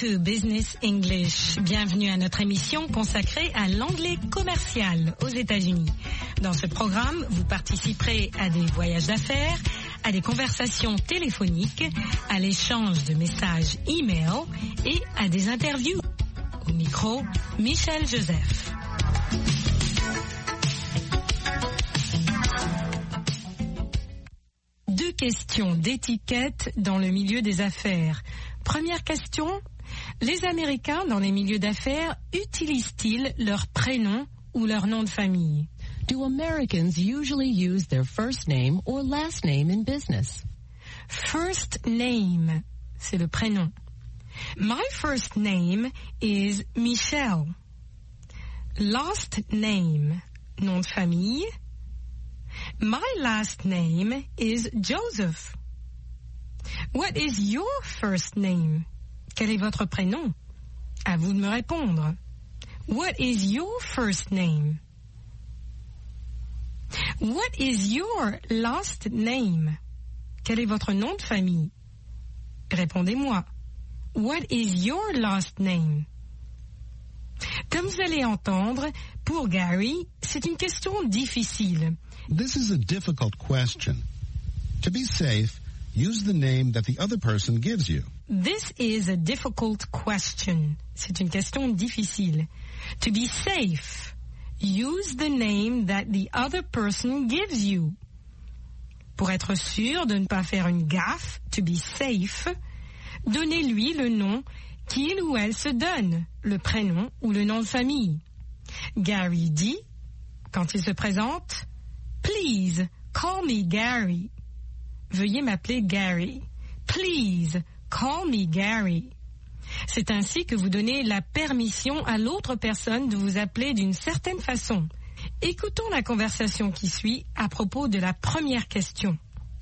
to Business English. Bienvenue à notre émission consacrée à l'anglais commercial aux États-Unis. Dans ce programme, vous participerez à des voyages d'affaires, à des conversations téléphoniques, à l'échange de messages e-mail et à des interviews. Au micro, Michel Joseph. Deux questions d'étiquette dans le milieu des affaires. Première question, les Américains dans les milieux d'affaires utilisent-ils leur prénom ou leur nom de famille? Do Americans usually use their first name or last name in business? First name, c'est le prénom. My first name is Michelle. Last name, nom de famille. My last name is Joseph. What is your first name? Quel est votre prénom? À vous de me répondre. What is your first name? What is your last name? Quel est votre nom de famille? Répondez-moi. What is your last name? Comme vous allez entendre, pour Gary, c'est une question difficile. This is a difficult question. To be safe, use the name that the other person gives you. This is a difficult question. C'est une question difficile. To be safe, use the name that the other person gives you. Pour être sûr de ne pas faire une gaffe, to be safe, donnez-lui le nom qu'il ou elle se donne, le prénom ou le nom de famille. Gary dit, quand il se présente, Please, call me Gary. Veuillez m'appeler Gary. Please, call me Gary. C'est ainsi que vous donnez la permission à l'autre personne de vous appeler d'une certaine façon. Écoutons la conversation qui suit à propos de la première question.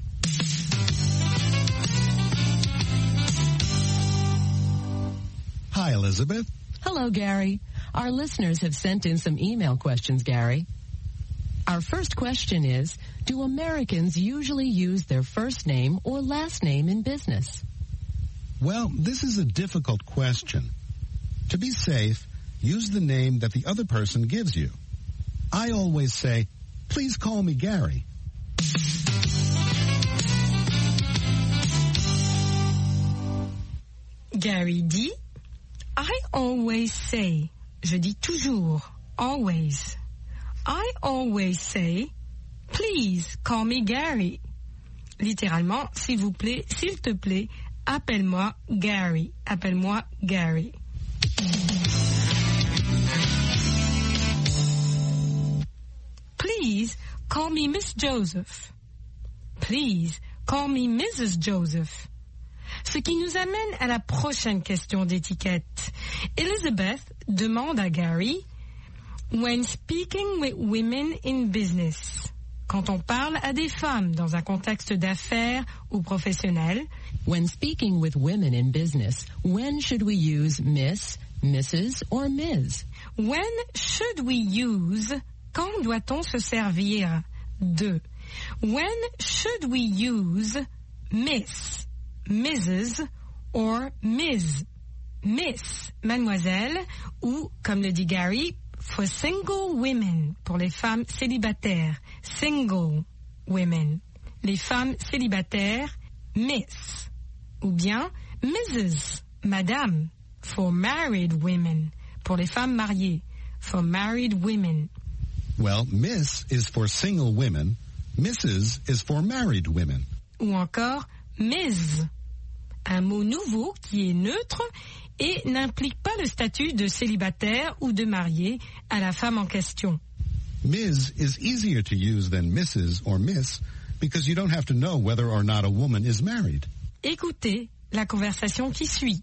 Hi, Elizabeth. Hello, Gary. Our listeners have sent in some email questions, Gary. Our first question is, do Americans usually use their first name or last name in business? Well, this is a difficult question. To be safe, use the name that the other person gives you. I always say, please call me Gary. Gary dit, I always say, je dis toujours, always. I always say, please call me Gary. Littéralement, s'il vous plaît, s'il te plaît, appelle-moi Gary. Appelle-moi Gary. Please call me Miss Joseph. Please call me Mrs. Joseph. Ce qui nous amène à la prochaine question d'étiquette. Elizabeth demande à Gary, when speaking with women in business, quand on parle à des femmes dans un contexte d'affaires ou professionnel, when speaking with women in business, when should we use Miss, Mrs. or Ms? When should we use, quand doit-on se servir de? When should we use Miss, Mrs. or Ms? Miss, mademoiselle, ou, comme le dit Gary, for single women, pour les femmes célibataires, single women. Les femmes célibataires, Miss. Ou bien Mrs., madame, for married women, pour les femmes mariées, for married women. Well, Miss is for single women, Mrs. is for married women. Ou encore Ms., un mot nouveau qui est neutre et n'implique pas le statut de célibataire ou de marié à la femme en question. Ms. is easier to use than Mrs. or Miss because you don't have to know whether or not a woman is married. Écoutez la conversation qui suit.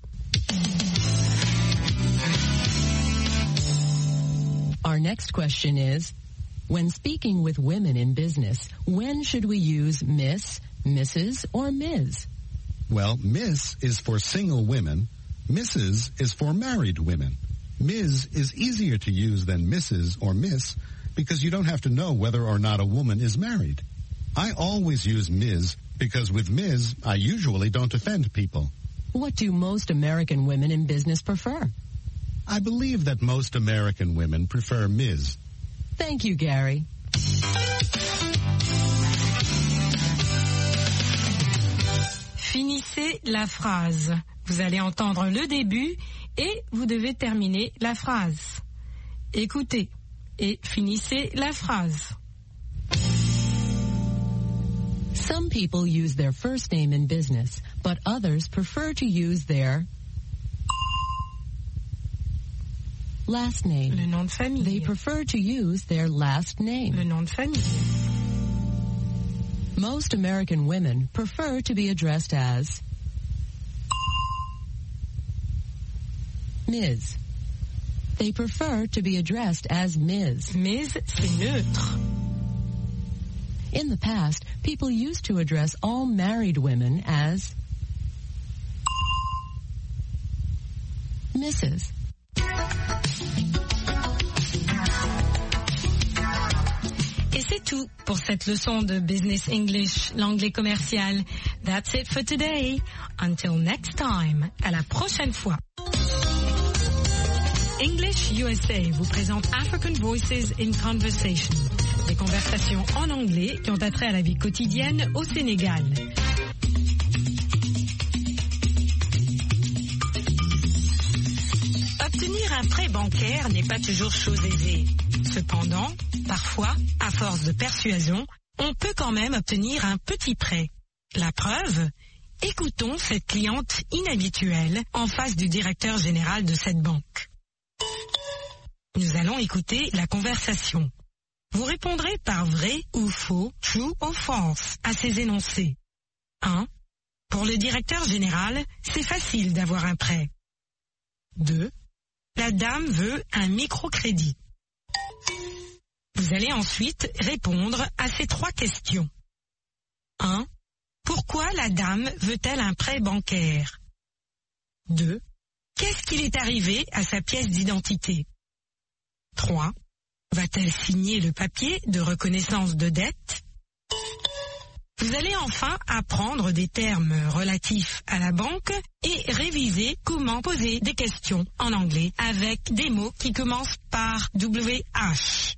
Our next question is, when speaking with women in business, when should we use Miss, Mrs. or Ms? Well, Miss is for single women, Mrs. is for married women. Ms. is easier to use than Mrs. or Miss because you don't have to know whether or not a woman is married. I always use Ms. because with Ms. I usually don't offend people. What do most American women in business prefer? I believe that most American women prefer Ms. Thank you, Gary. Finissez la phrase. Vous allez entendre le début et vous devez terminer la phrase. Écoutez et finissez la phrase. Some people use their first name in business, but others prefer to use their last name. Le nom de famille. They prefer to use their last name. Le nom de famille. Most American women prefer to be addressed as Ms. They prefer to be addressed as Ms. Ms, c'est neutre. In the past, people used to address all married women as Mrs. Et c'est tout pour cette leçon de Business English, l'anglais commercial. That's it for today. Until next time. À la prochaine fois. English USA vous présente African Voices in Conversation. Des conversations en anglais qui ont attrait à la vie quotidienne au Sénégal. Obtenir un prêt bancaire n'est pas toujours chose aisée. Cependant, parfois, à force de persuasion, on peut quand même obtenir un petit prêt. La preuve ? Écoutons cette cliente inhabituelle en face du directeur général de cette banque. Nous allons écouter la conversation. Vous répondrez par vrai ou faux, true ou false, à ces énoncés. 1. Pour le directeur général, c'est facile d'avoir un prêt. 2. La dame veut un microcrédit. Vous allez ensuite répondre à ces 3 questions. 1. Pourquoi la dame veut-elle un prêt bancaire? 2. Qu'est-ce qu'il est arrivé à sa pièce d'identité? 3. Va-t-elle signer le papier de reconnaissance de dette? Vous allez enfin apprendre des termes relatifs à la banque et réviser comment poser des questions en anglais avec des mots qui commencent par WH.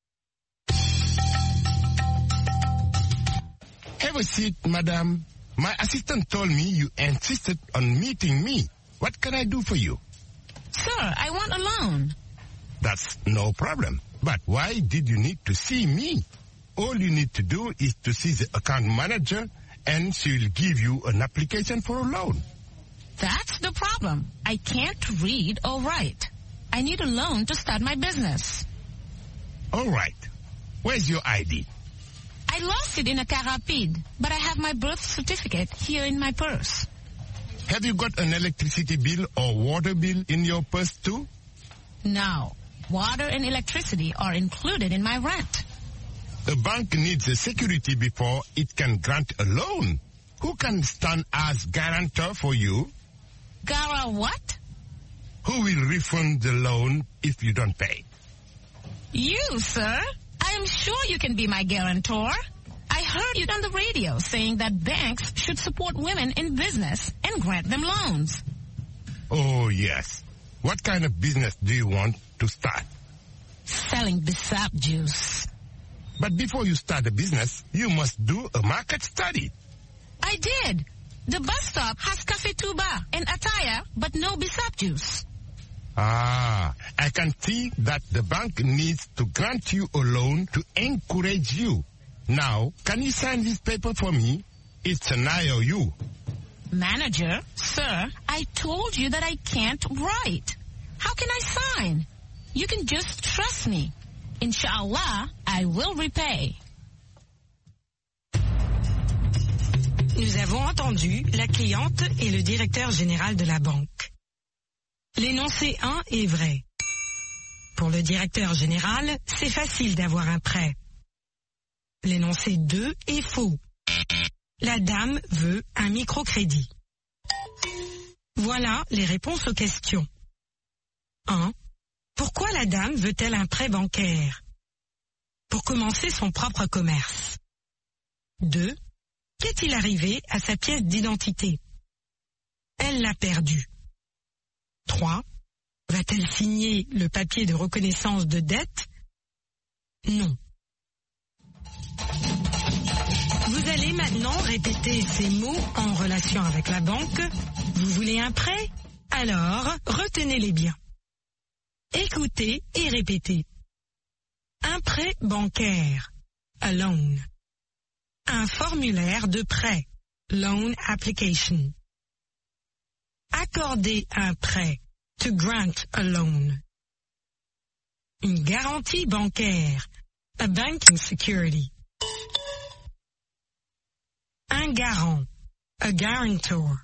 Have a seat, madam. My assistant told me you insisted on meeting me. What can I do for you? Sir, I want a loan. That's no problem. But why did you need to see me? All you need to do is to see the account manager and she will give you an application for a loan. That's the problem. I can't read or write. I need a loan to start my business. All right. Where's your ID? I lost it in a car rapide, but I have my birth certificate here in my purse. Have you got an electricity bill or water bill in your purse too? No. Water and electricity are included in my rent. The bank needs a security before it can grant a loan. Who can stand as guarantor for you? Gara what? Who will refund the loan if you don't pay? You, sir. I am sure you can be my guarantor. I heard you on the radio saying that banks should support women in business and grant them loans. Oh, yes. What kind of business do you want to start? Selling Bissap juice. But before you start a business, you must do a market study. I did. The bus stop has Cafe Tuba and Ataya, but no Bissap juice. Ah, I can see that the bank needs to grant you a loan to encourage you. Now, can you sign this paper for me? It's an IOU. Manager, sir, I told you that I can't write. How can I sign? You can just trust me. Inshallah, I will repay. Nous avons entendu la cliente et le directeur général de la banque. L'énoncé 1 est vrai. Pour le directeur général, c'est facile d'avoir un prêt. L'énoncé 2 est faux. La dame veut un microcrédit. Voilà les réponses aux questions. 1. Pourquoi la dame veut-elle un prêt bancaire? Pour commencer son propre commerce. 2. Qu'est-il arrivé à sa pièce d'identité? Elle l'a perdu. 3. Va-t-elle signer le papier de reconnaissance de dette? Non. Vous allez maintenant répéter ces mots en relation avec la banque. Vous voulez un prêt? Alors, retenez-les bien. Écoutez et répétez. Un prêt bancaire, a loan. Un formulaire de prêt, loan application. Accorder un prêt, to grant a loan. Une garantie bancaire, a banking security. Un garant, a guarantor.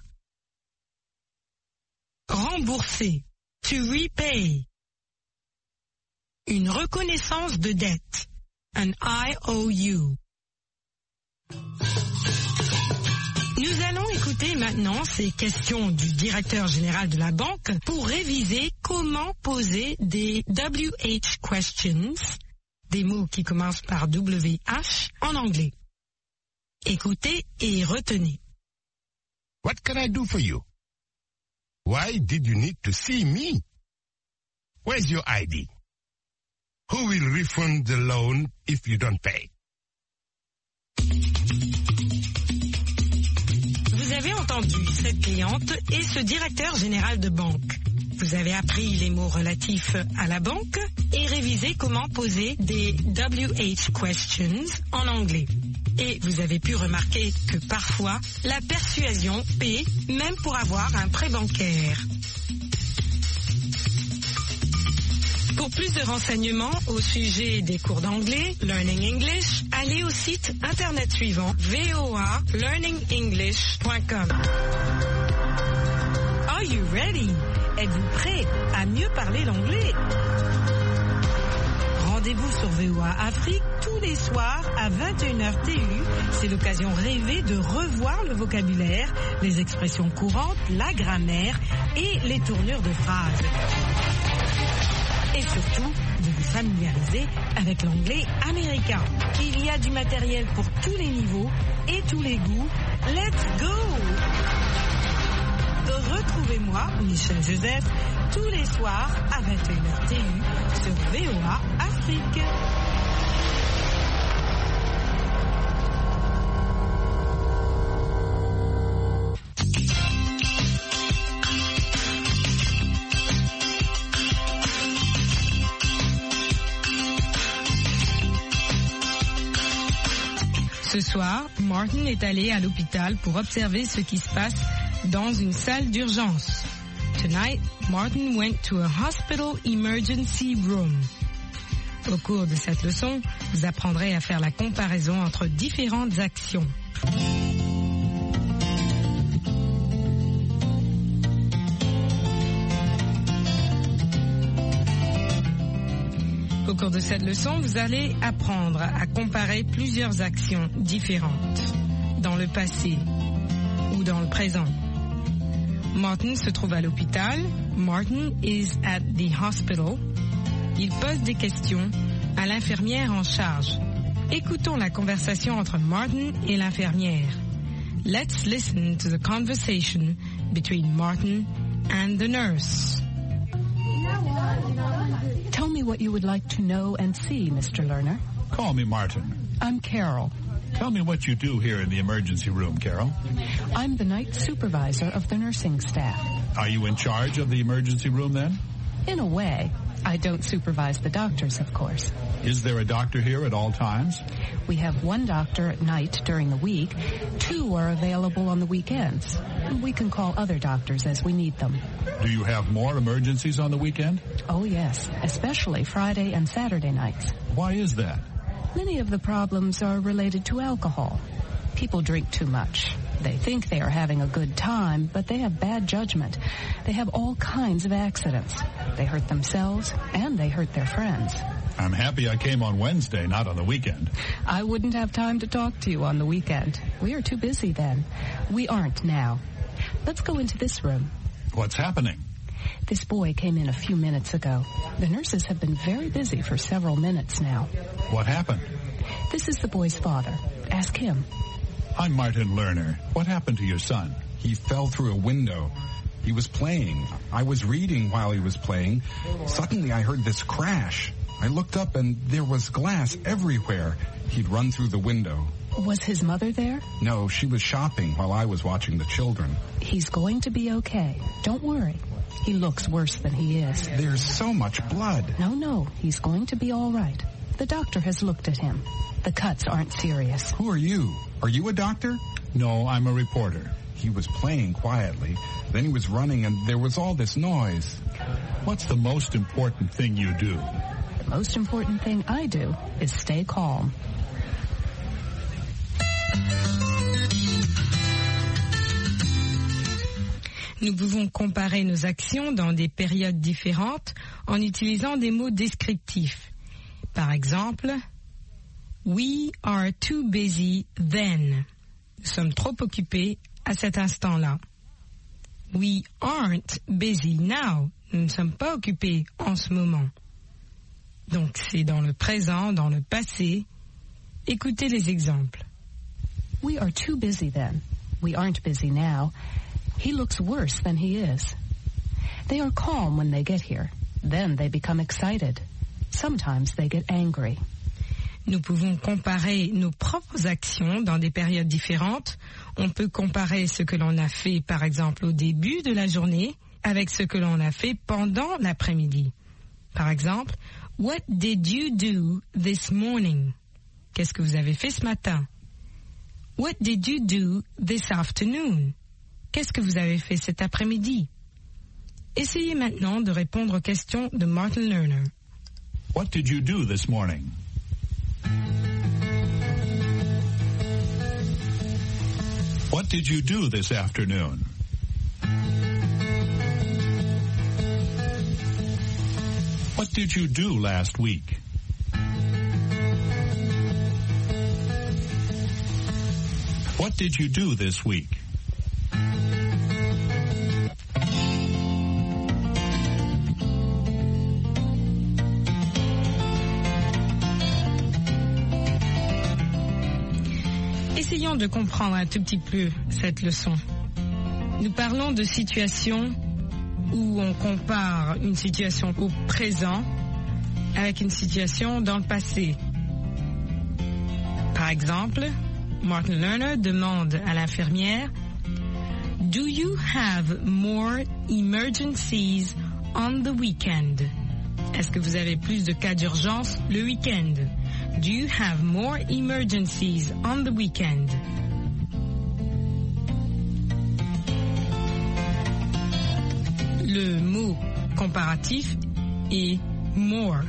Rembourser, to repay. Une reconnaissance de dette, an IOU. Nous allons écouter maintenant ces questions du directeur général de la banque pour réviser comment poser des WH questions, des mots qui commencent par WH en anglais. Écoutez et retenez. What can I do for you? Why did you need to see me? Where's your ID? Who will refund the loan if you don't pay? Vous avez entendu cette cliente et ce directeur général de banque. Vous avez appris les mots relatifs à la banque et révisé comment poser des WH questions en anglais. Et vous avez pu remarquer que parfois, la persuasion paie même pour avoir un prêt bancaire. Pour plus de renseignements au sujet des cours d'anglais, Learning English, allez au site internet suivant voalearningenglish.com. Are you ready? Êtes-vous prêt à mieux parler l'anglais? Rendez-vous sur VOA Afrique tous les soirs à 21h TU. C'est l'occasion rêvée de revoir le vocabulaire, les expressions courantes, la grammaire et les tournures de phrases. Et surtout, de vous familiariser avec l'anglais américain. Il y a du matériel pour tous les niveaux et tous les goûts. Let's go! Retrouvez-moi, Michel Joseph, tous les soirs à 21h TU sur VOA Afrique. Ce soir, Martin est allé à l'hôpital pour observer ce qui se passe dans une salle d'urgence. Tonight, Martin went to a hospital emergency room. Au cours de cette leçon, vous apprendrez à faire la comparaison entre différentes actions. Au cours de cette leçon, vous allez apprendre à comparer plusieurs actions différentes dans le passé ou dans le présent. Martin se trouve à l'hôpital. Martin is at the hospital. Il pose des questions à l'infirmière en charge. Écoutons la conversation entre Martin et l'infirmière. Let's listen to the conversation between Martin and the nurse. Tell me what you would like to know and see, Mr. Lerner. Call me Martin. I'm Carol. Tell me what you do here in the emergency room, Carol. I'm the night supervisor of the nursing staff. Are you in charge of the emergency room then? In a way. I don't supervise the doctors, of course. Is there a doctor here at all times? We have one doctor at night during the week. 2 are available on the weekends. We can call other doctors as we need them. Do you have more emergencies on the weekend? Oh, yes, especially Friday and Saturday nights. Why is that? Many of the problems are related to alcohol. People drink too much. They think they are having a good time, but they have bad judgment. They have all kinds of accidents. They hurt themselves, and they hurt their friends. I'm happy I came on Wednesday, not on the weekend. I wouldn't have time to talk to you on the weekend. We are too busy then. We aren't now. Let's go into this room. What's happening? This boy came in a few minutes ago. The nurses have been very busy for several minutes now. What happened? This is the boy's father. Ask him. I'm Martin Lerner. What happened to your son? He fell through a window. He was playing. I was reading while he was playing. Suddenly I heard this crash. I looked up and there was glass everywhere. He'd run through the window. Was his mother there? No, she was shopping while I was watching the children. He's going to be okay. Don't worry. He looks worse than he is. There's so much blood. No, he's going to be all right. The doctor has looked at him. The cuts aren't serious. Who are you? Are you a doctor? No, I'm a reporter. He was playing quietly. Then he was running and there was all this noise. What's the most important thing you do? The most important thing I do is stay calm. Nous pouvons comparer nos actions dans des périodes différentes en utilisant des mots descriptifs. Par exemple, we are too busy then. Nous sommes trop occupés à cet instant-là. We aren't busy now. Nous ne sommes pas occupés en ce moment. Donc c'est dans le présent, dans le passé. Écoutez les exemples. We are too busy then. We aren't busy now. He looks worse than he is. They are calm when they get here. Then they become excited. Sometimes they get angry. Nous pouvons comparer nos propres actions dans des périodes différentes. On peut comparer ce que l'on a fait, par exemple, au début de la journée avec ce que l'on a fait pendant l'après-midi. Par exemple, what did you do this morning? Qu'est-ce que vous avez fait ce matin? What did you do this afternoon? Qu'est-ce que vous avez fait cet après-midi? Essayez maintenant de répondre aux questions de Martin Lerner. What did you do this morning? What did you do this afternoon? What did you do last week? What did you do this week? Essayons de comprendre un tout petit peu cette leçon. Nous parlons de situations où on compare une situation au présent avec une situation dans le passé. Par exemple, Martin Lerner demande à l'infirmière « Do you have more emergencies on the weekend ?» Est-ce que vous avez plus de cas d'urgence le week-end? Do you have more emergencies on the weekend? Le mot comparatif est more.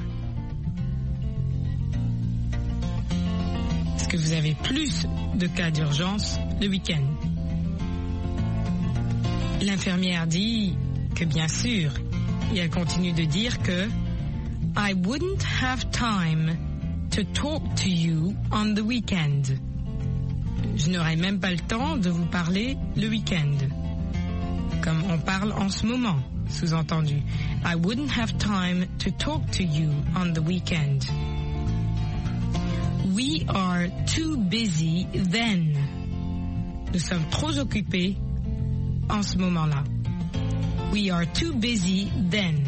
Est-ce que vous avez plus de cas d'urgence le week-end? L'infirmière dit que bien sûr, et elle continue de dire que I wouldn't have time to talk to you on the weekend. Je n'aurai même pas le temps de vous parler le week-end. Comme on parle en ce moment, sous-entendu. I wouldn't have time to talk to you on the weekend. We are too busy then. Nous sommes trop occupés en ce moment-là. We are too busy then.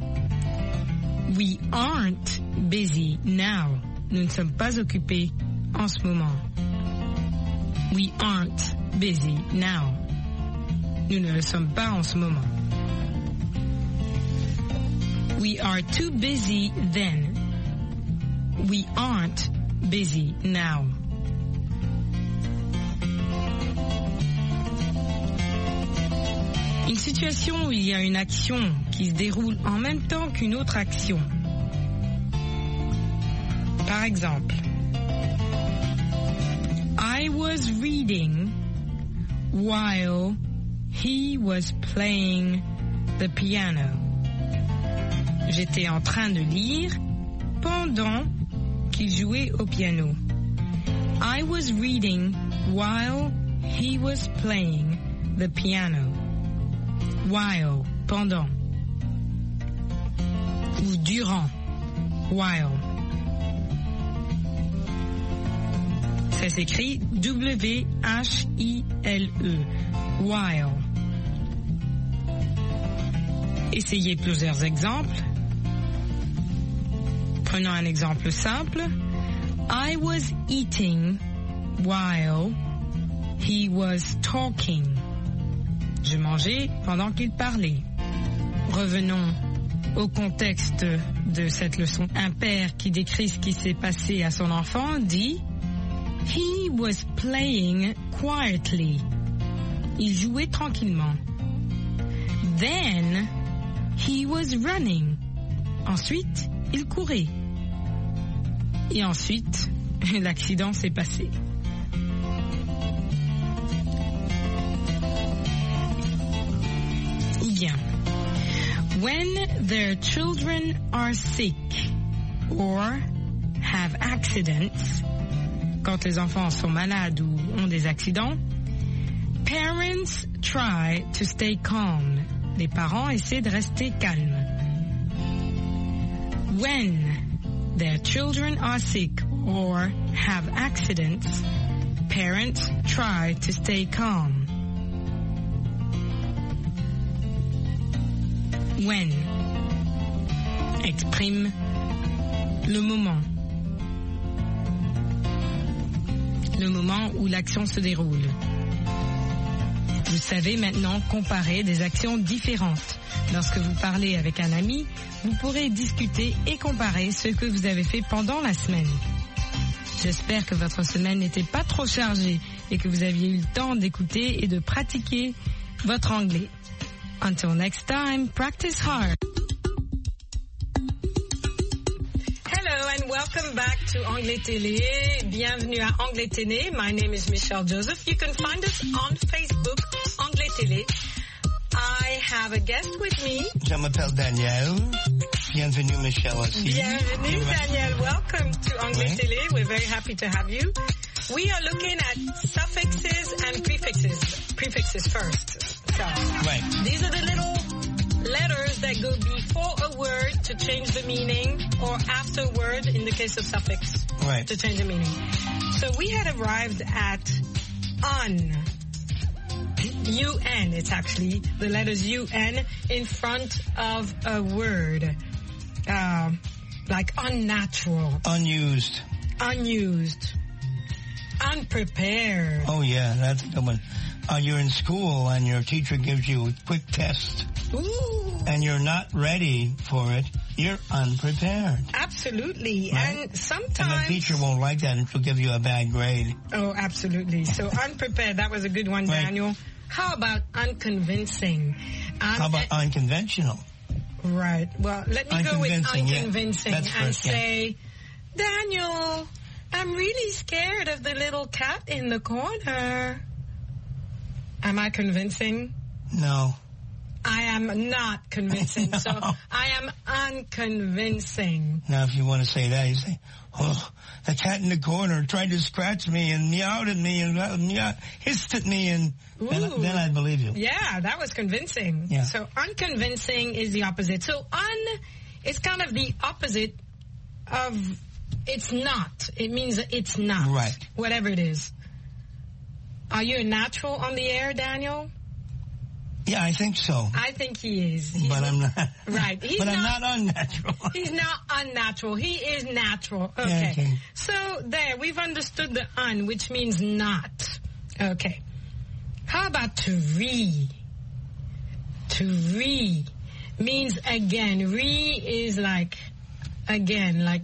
We aren't busy now. Nous ne sommes pas occupés en ce moment. We aren't busy now. Nous ne le sommes pas en ce moment. We are too busy then. We aren't busy now. Une situation où il y a une action qui se déroule en même temps qu'une autre action. Par exemple, I was reading while he was playing the piano. J'étais en train de lire pendant qu'il jouait au piano. I was reading while he was playing the piano. While, pendant. Ou durant. While. Ça s'écrit W-H-I-L-E. while. Essayez plusieurs exemples. Prenons un exemple simple. I was eating while he was talking. Je mangeais pendant qu'il parlait. Revenons au contexte de cette leçon. Un père qui décrit ce qui s'est passé à son enfant dit « He was playing quietly ». Il jouait tranquillement. Then, he was running. Ensuite, il courait. Et ensuite, l'accident s'est passé. Ou bien, when their children are sick or have accidents, quand les enfants sont malades ou ont des accidents, parents try to stay calm. Les parents essaient de rester calmes. When their children are sick or have accidents, parents try to stay calm. When exprime le moment. Le moment où l'action se déroule. Vous savez maintenant comparer des actions différentes. Lorsque vous parlez avec un ami, vous pourrez discuter et comparer ce que vous avez fait pendant la semaine. J'espère que votre semaine n'était pas trop chargée et que vous aviez eu le temps d'écouter et de pratiquer votre anglais. Until next time, practice hard. Hello and welcome back to Anglais Télé. Bienvenue à Anglais Télé. My name is Michelle Joseph. You can find us on Facebook, Anglais Télé. I have a guest with me. Je m'appelle Daniel. Bienvenue, Michelle. Aussi. Bienvenue, Daniel. Welcome to Anglais Télé. We're very happy to have you. We are looking at suffixes and prefixes. Prefixes first. So, right. These are the little letters that go before a word to change the meaning, or after a word in the case of suffix to change the meaning. So we had arrived at un. UN, it's actually the letters UN in front of a word. Like unnatural. Unused. Unused. Unprepared. Oh yeah, that's the one. You're in school and your teacher gives you a quick test. Ooh. And you're not ready for it. You're unprepared. Absolutely. Right? And sometimes... And the teacher won't like that and she'll give you a bad grade. Oh, absolutely. So unprepared, that was a good one, Daniel. How about unconvincing? How about unconventional? Right. Well, let me go with unconvincing and say, Daniel, I'm really scared of the little cat in the corner. Am I convincing? No. I am not convincing, so I am unconvincing. Now, if you want to say that, you say, oh, the cat in the corner tried to scratch me and meowed at me and hissed at me, and then I'd believe you. Yeah, that was convincing. Yeah. So unconvincing is the opposite. So is kind of the opposite of it's not. It means it's not. Right. Whatever it is. Are you a natural on the air, Daniel? Yeah, I think so. I think he is. But I'm not. Right. But I'm not unnatural. He's not unnatural. He is natural. Okay. Yeah, okay. So there, we've understood the un, which means not. Okay. How about to re? To re means again. Re is like again, like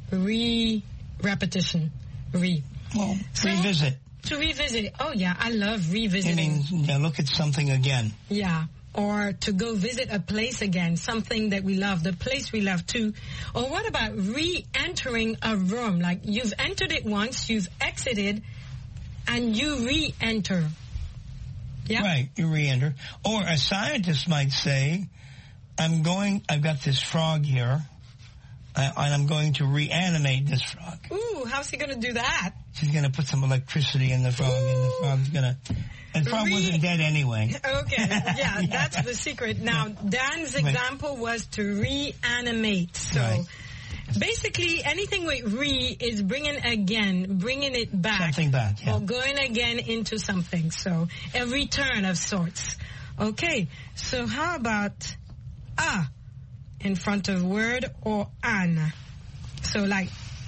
repetition. Re. Well, revisit. To revisit. Oh, yeah, I love revisiting. Meaning, look at something again. Yeah, or to go visit a place again, something that we love, the place we love too. Or what about re-entering a room? Like you've entered it once, you've exited, and you re-enter. Yeah? Right, you re-enter. Or a scientist might say, I've got this frog here, and I'm going to reanimate this frog. Ooh, how's he going to do that? She's going to put some electricity in the frog, and the frog's going to... And the frog wasn't dead anyway. Okay, yeah, that's the secret. Now, Dan's example was to reanimate. So, Basically, anything with re is bringing it back. Something back, yeah. Or going again into something. So, a return of sorts. Okay, so how about a in front of word or an? So like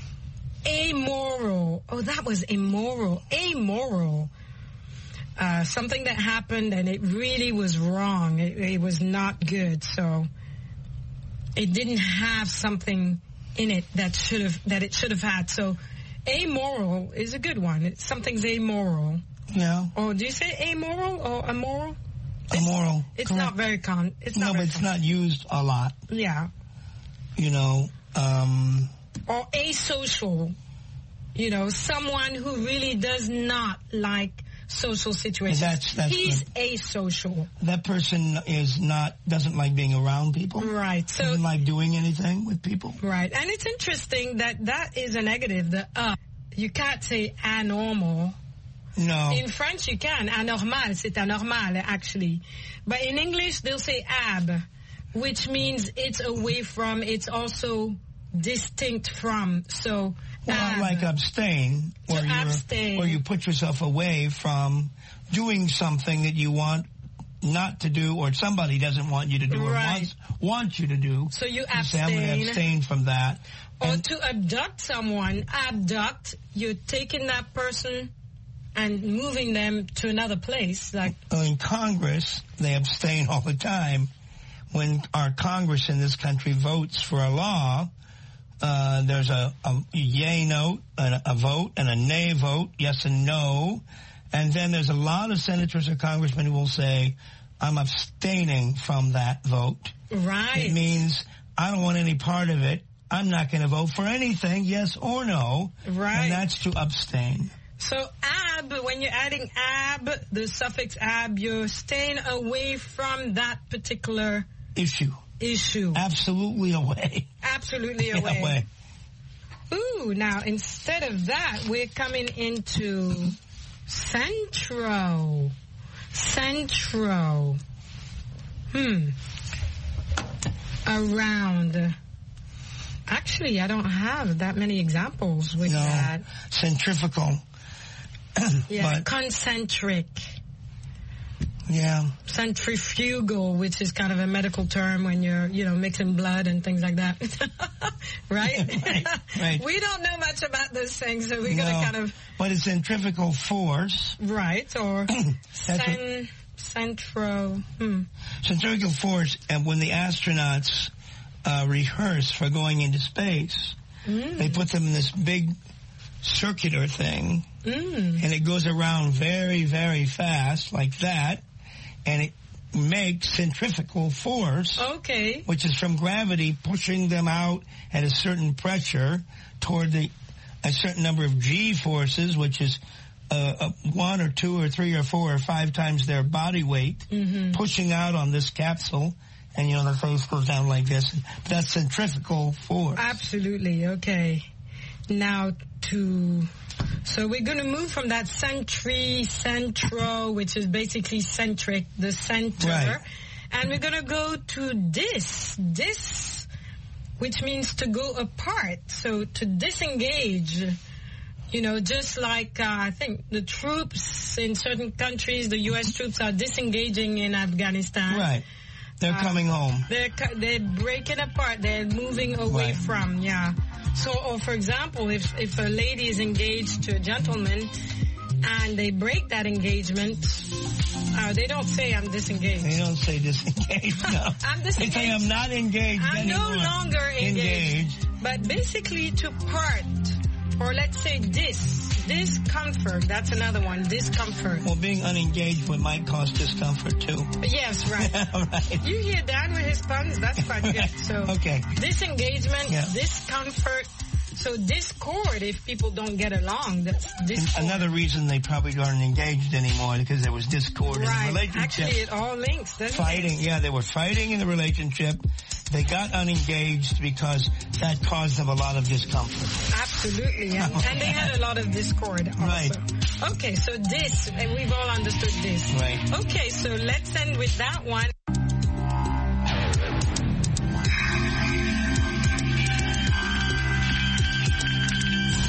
amoral. Oh, that was immoral. Amoral. Something that happened and it really was wrong. It was not good. So it didn't have something in it that it should have had. So amoral is a good one. Something's amoral. Yeah. Or do you say amoral or immoral? Immoral. It's correct. not very common. It's not used a lot. Yeah. You know. Or asocial. You know, someone who really does not like social situations. That's He's good. Asocial. That person doesn't like being around people. Right. So doesn't like doing anything with people. Right. And it's interesting that is a negative. You can't say anormal. No. In French you can. Anormal, c'est anormal actually. But in English they'll say ab, which means it's away from, it's also distinct from. So well, like abstain, where you put yourself away from doing something that you want not to do, or somebody doesn't want you to do, or wants you to do. So you abstain. Say, I'm going to abstain from that. Or to abduct someone, you're taking that person and moving them to another place. Like in Congress, they abstain all the time. When our Congress in this country votes for a law, there's a yay note, a vote, and a nay vote, yes and no. And then there's a lot of senators or congressmen who will say, I'm abstaining from that vote. Right. It means I don't want any part of it. I'm not going to vote for anything, yes or no. Right. And that's to abstain. So ab, when you're adding ab, the suffix ab, you're staying away from that particular issue. Absolutely away. Absolutely away. Ooh, now instead of that, we're coming into centro. Around. Actually, I don't have that many examples with that. Centrifugal. Yeah, concentric. Yeah. Centrifugal, which is kind of a medical term when you're, mixing blood and things like that. Right? Right. We don't know much about those things, so we're going to kind of... But it's centrifugal force. Right, or centrifugal force, and when the astronauts rehearse for going into space, they put them in this big circular thing, and it goes around very, very fast, like that, and it makes centrifugal force, which is from gravity pushing them out at a certain pressure toward a certain number of G forces, which is 1 or 2 or 3 or 4 or 5 times their body weight, pushing out on this capsule, and the face goes down like this. That's centrifugal force. Absolutely. Okay. Now so we're going to move from that centro, which is basically centric, the center, right. And we're going to go to dis, which means to go apart. So to disengage, just like I think the troops in certain countries, the U.S. troops are disengaging in Afghanistan. Right. They're coming home. They're breaking apart. They're moving away from, So, or for example, if a lady is engaged to a gentleman and they break that engagement, they don't say I'm disengaged. They don't say disengaged, no. I'm disengaged. They say I'm not engaged anymore. I'm no longer engaged. But basically to part, or let's say discomfort, that's another one, discomfort. Well, being unengaged might cause discomfort too. Yes, right. Right. You hear Dan with his puns, that's quite good. So, okay. Disengagement, discomfort. So discord, if people don't get along, that's discord. Another reason they probably aren't engaged anymore, because there was discord in the relationship. Actually, it all links, doesn't Fighting, it? they were fighting in the relationship. They got unengaged because that caused them a lot of discomfort. Absolutely, and they had a lot of discord also. Right. Okay, so and we've all understood this. Right. Okay, so let's end with that one.